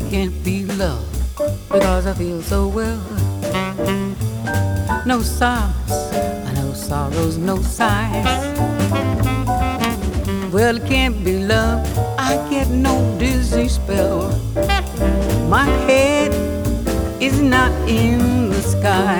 can't be love because I feel so well. No sobs, no sorrows, no sighs. Well, it can't be love, I get no dizzy spell. My head is not in the sky.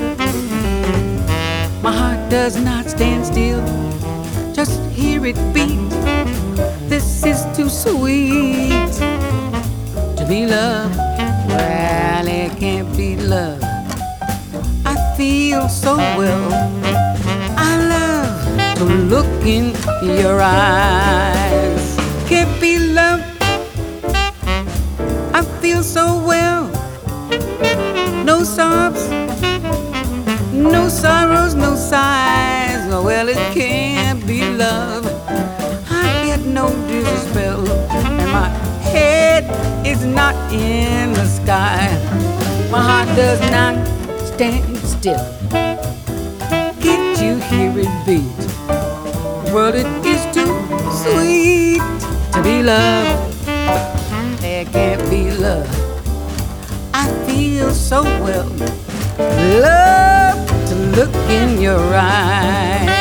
My heart does not stand still, just hear it beat. This is too sweet to be love. Well, it can't be love. I feel so well. I love to look in your eyes. Can't be love. I feel so well. No sobs, no sorrows, no sighs. Well, it can't be love. I get no dizzy spell, and my head is not in the sky. My heart does not stand still. Can't you hear it beat? Well, it is too sweet to be loved. There can't be love. I feel so well. Love to look in your eyes.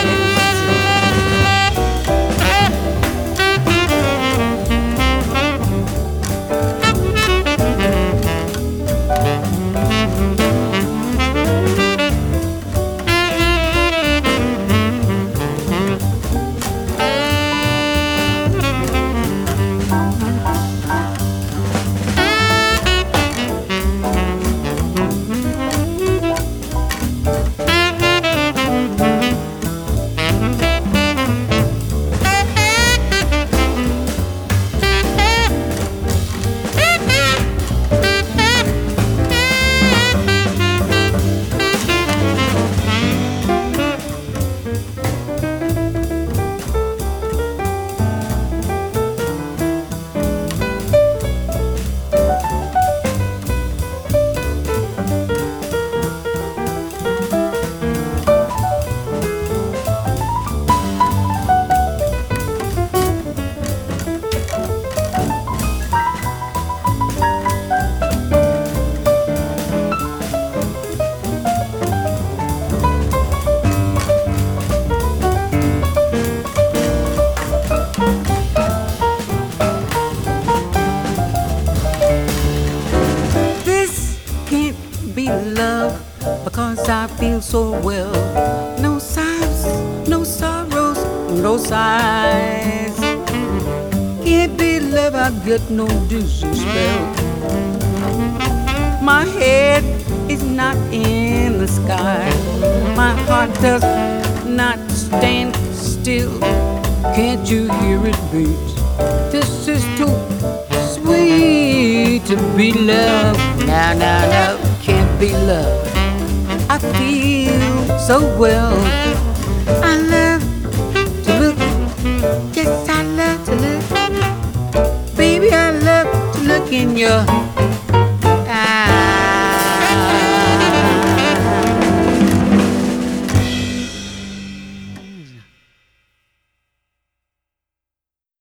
Love, because I feel so well. No sighs, no sorrows, no sighs. Can't be love, I get no dizzy spell. My head is not in the sky. My heart does not stand still. Can't you hear it beat? This is too sweet to be loved. Now, now, now. Can't be love. I feel so well. I love to look. Yes, I love to look. Baby, I love to look in your